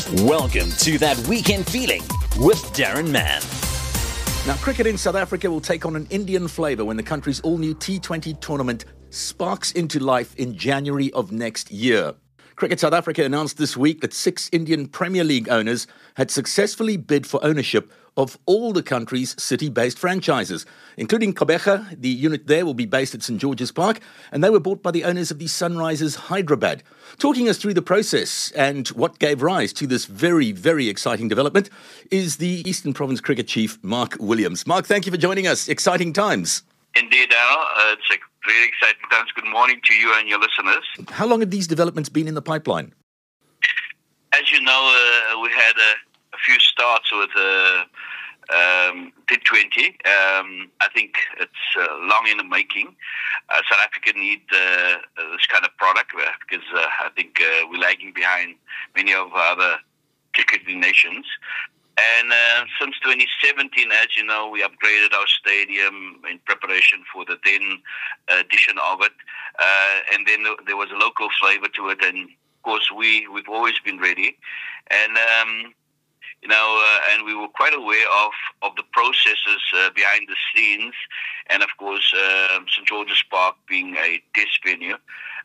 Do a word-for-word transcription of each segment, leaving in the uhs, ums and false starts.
Welcome to That Weekend Feeling with Darren Mann. Now, cricket in South Africa will take on an Indian flavour when the country's all-new T twenty tournament sparks into life in January of next year. Cricket South Africa announced this week that six Indian Premier League owners had successfully bid for ownership of all the country's city-based franchises, including Gqeberha. The unit there will be based at Saint George's Park, and they were bought by the owners of the Sunrisers Hyderabad. Talking us through the process and what gave rise to this very, very exciting development is the Eastern Province Cricket Chief, Mark Williams. Mark, thank you for joining us. Exciting times. Indeed, Al. Uh, it's a really exciting times. Good morning to you and your listeners. How long have these developments been in the pipeline? As you know, uh, we had a, a few starts with uh, um, T twenty. Um, I think it's uh, long in the making. Uh, South Africa need uh, this kind of product uh, because uh, I think uh, we're lagging behind many of other cricketing nations. And uh, since twenty seventeen, as you know, we upgraded our stadium in preparation for the then edition of it. Uh, and then there was a local flavor to it. And, of course, we, we've always been ready. And, um, you know, uh, and we were quite aware of, of the processes uh, behind the scenes. And, of course, uh, Saint George's Park being a test venue,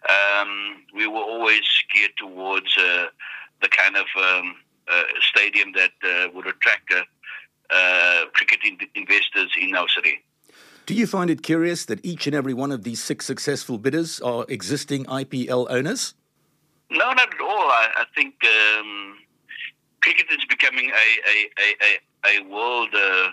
um, we were always geared towards uh, the kind of... Um, Uh, stadium that uh, would attract uh, uh, cricket in- investors in our city. Do you find it curious that each and every one of these six successful bidders are existing I P L owners? No, not at all. I, I think um, cricket is becoming a a, a, a, a world, uh,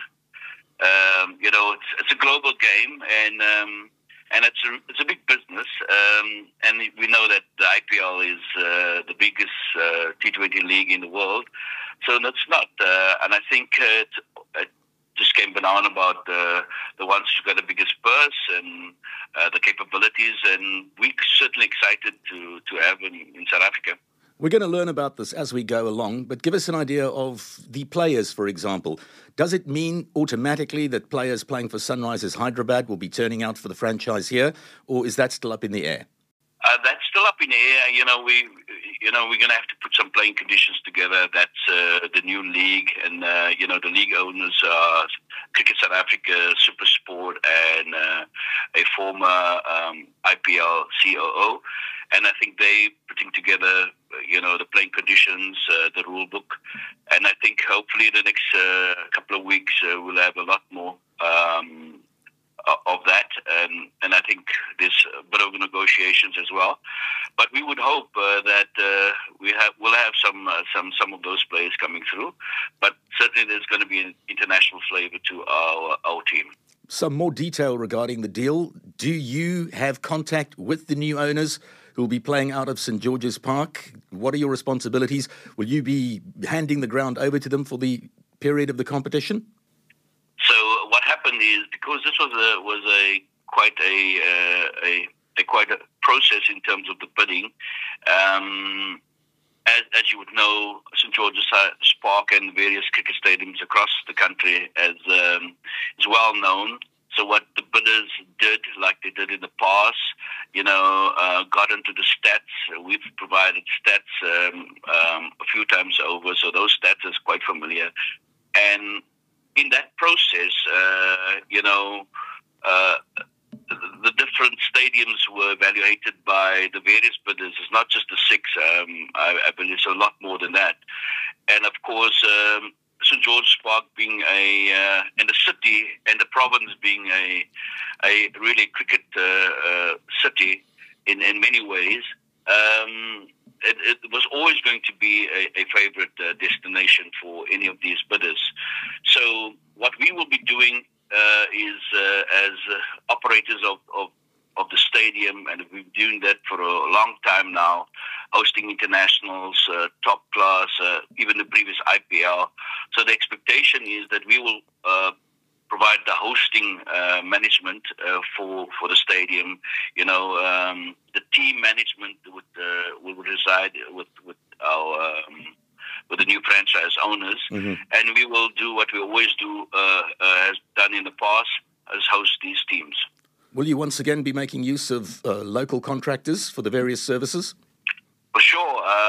um, you know, it's, it's a global game, and um, and it's a, it's a big business, um, and we know that the I P L is uh, the biggest uh, T twenty league in the world. So that's not, uh, and I think uh, it, it just came banana about uh, the ones who got the biggest purse and uh, the capabilities, and we're certainly excited to, to have in, in South Africa. We're going to learn about this as we go along, but give us an idea of the players, for example. Does it mean automatically that players playing for Sunrisers Hyderabad will be turning out for the franchise here, or is that still up in the air? Uh, that's still up in the air. You know, we, you know, we're going to have to put some playing conditions together. That's uh, the new league, and uh, you know, the league owners are Cricket South Africa, SuperSport, and uh, a former um, I P L C O O. And I think they putting together, you know, the playing conditions, uh, the rule book, and I think hopefully the next uh, couple of weeks uh, we'll have a lot more um, of that, and and I think there's a bit of negotiations as well. But we would hope uh, that uh, we have we'll have some uh, some some of those players coming through. But certainly there's going to be an international flavor to our our team. Some more detail regarding the deal. Do you have contact with the new owners who will be playing out of Saint George's Park? What are your responsibilities? Will you be handing the ground over to them for the period of the competition? So what happened is, because this was a was a quite a uh, a, a quite a process in terms of the bidding. Um, as, as you would know, Saint George's Park and various cricket stadiums across the country as um, is well known. So what the bidders did, like they did in the past, you know, uh, got into the stats. We've provided stats um, um, a few times over, so those stats is quite familiar. And in that process, uh, you know, uh, the different stadiums were evaluated by the various bidders. It's not just the six. Um, I, I believe it's a lot more than that. And of course, um, Saint George's Park being a, uh, and the city and the province being a, a really cricket uh, uh, city in, in many ways, um, it, it was always going to be a, a favorite uh, destination for any of these bidders. So what we will be doing uh, is, uh, as uh, operators of, of of the stadium, and we've been doing that for a long time now, hosting internationals, uh, top class, uh, even the previous I P L. So the expectation is that we will uh, provide the hosting uh, management uh, for for the stadium. You know, um, the team management would uh, will reside with with our um, with the new franchise owners, mm-hmm. and we will do what we always do, uh, uh, has done in the past, as host these teams. Will you once again be making use of uh, local contractors for the various services? For sure. Uh,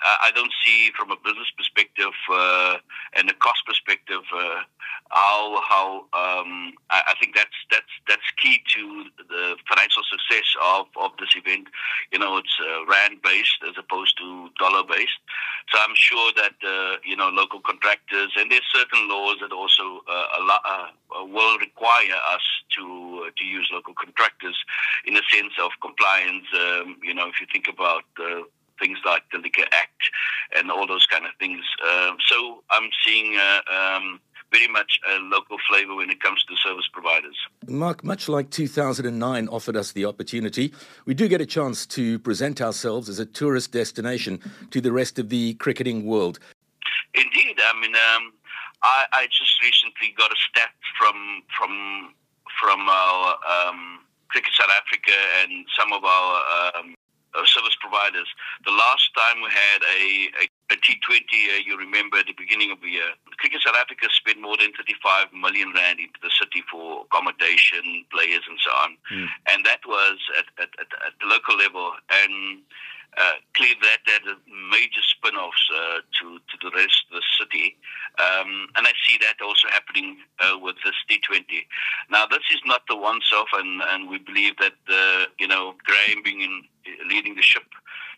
I don't see from a business perspective uh, and a cost perspective uh, how how um, I, I think that's that's that's key to the financial success of, of this event. You know, it's uh, rand based as opposed to dollar based. So I'm sure that uh, you know local contractors, and there's certain laws that also uh, allow, uh, will require us to uh, to use local contractors in a sense of compliance. Um, you know, if you think about uh, things like the Liquor Act and all those kind of things. Uh, so I'm seeing uh, um, very much a local flavor when it comes to service providers. Mark, much like two thousand nine offered us the opportunity, we do get a chance to present ourselves as a tourist destination to the rest of the cricketing world. Indeed. I mean, um, I, I just recently got a stat from from from our um, Cricket South Africa and some of our um, Uh, service providers. The last time we had a, a, a T twenty, uh, you remember at the beginning of the year, Cricket South Africa spent more than thirty-five million rand into the city for accommodation, players and so on. Mm. And that was at, at, at, at the local level. And uh, clearly that had a major spin-offs uh, to, to the rest of the city. Um, and I see that also happening uh, with this T twenty. Now, this is not the once-off, and, and we believe that, uh, you know, Graham being in leading the ship,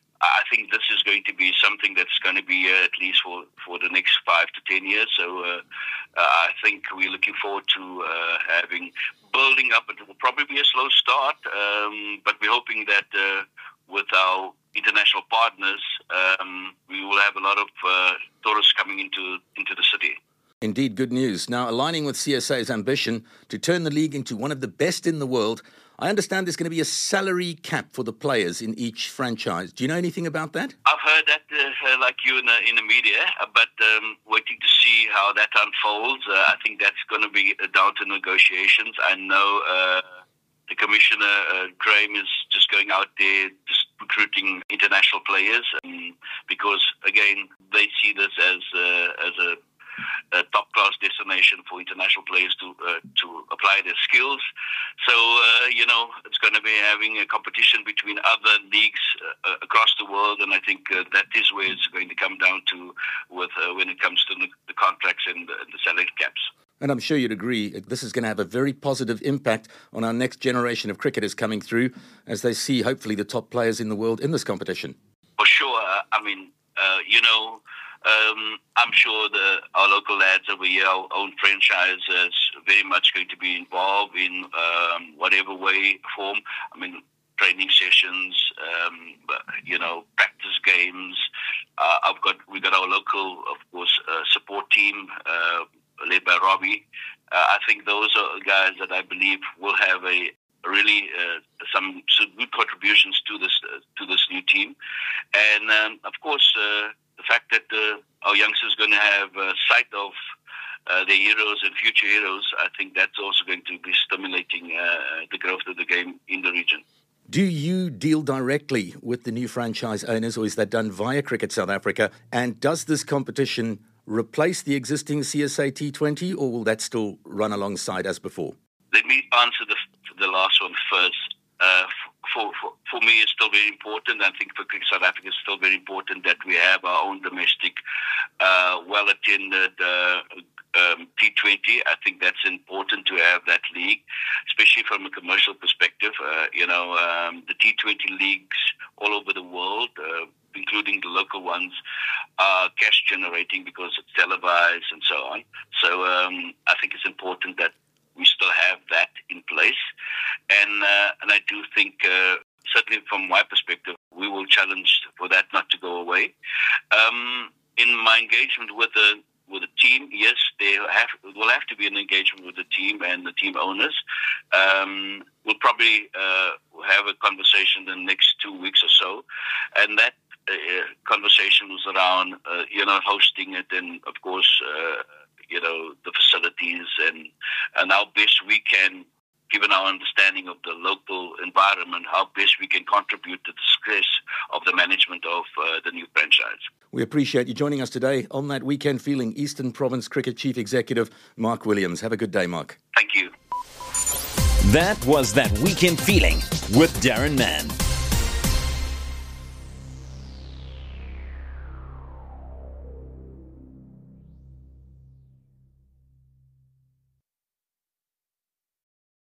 I think this is going to be something that's going to be uh, at least for, for the next five to ten years. So uh, uh, I think we're looking forward to uh, having, building up. It will probably be a slow start, um, but we're hoping that uh, with our international partners, um, we will have a lot of uh, tourists coming into, into the city. Indeed, good news. Now, aligning with C S A's ambition to turn the league into one of the best in the world, I understand there's going to be a salary cap for the players in each franchise. Do you know anything about that? I've heard that, uh, like you in the, in the media, but um, waiting to see how that unfolds. Uh, I think that's going to be down to negotiations. I know uh, the Commissioner, uh, Graham, is just going out there, just recruiting international players, um, because, again, they see this as, uh, as a a top-class destination for international players to uh, to apply their skills. So, uh, you know, it's going to be having a competition between other leagues uh, across the world, and I think uh, that is where it's going to come down to with uh, when it comes to the, the contracts and the, the salary caps. And I'm sure you'd agree, this is going to have a very positive impact on our next generation of cricketers coming through as they see, hopefully, the top players in the world in this competition. For sure. I mean, uh, you know, Um, I'm sure the, our local lads over here, our own franchise, is very much going to be involved in um, whatever way, form. I mean, training sessions, um, you know, practice games. Uh, I've got we got our local, of course, uh, support team uh, led by Robbie. Uh, I think those are guys that I believe will have a really uh, some, some good contributions to this uh, to this new team, and um, of course. Uh, The fact that uh, our youngsters are going to have uh, sight of uh, their heroes and future heroes, I think that's also going to be stimulating uh, the growth of the game in the region. Do you deal directly with the new franchise owners, or is that done via Cricket South Africa? And does this competition replace the existing C S A T twenty, or will that still run alongside as before? Let me answer the, the last one first. Uh, for, for for me, it's still very important. I think for Cricket South Africa, it's still very important that we have our own domestic, uh, well-attended uh, um, T twenty. I think that's important to have that league, especially from a commercial perspective. Uh, you know, um, the T twenty leagues all over the world, uh, including the local ones, are cash generating because it's televised and so on. So um, I think it's important that we still have that in place. And uh, and I do think, uh, certainly from my perspective, we will challenge for that not to go away. Um, in my engagement with the with the team, yes, there have will have to be an engagement with the team and the team owners. Um, we'll probably uh, have a conversation in the next two weeks or so, and that uh, conversation was around, uh, you know, hosting it, and of course. Uh, you know, the facilities and, and how best we can, given our understanding of the local environment, how best we can contribute to the success of the management of uh, the new franchise. We appreciate you joining us today on That Weekend Feeling. Eastern Province Cricket Chief Executive Mark Williams. Have a good day, Mark. Thank you. That was That Weekend Feeling with Darren Mann.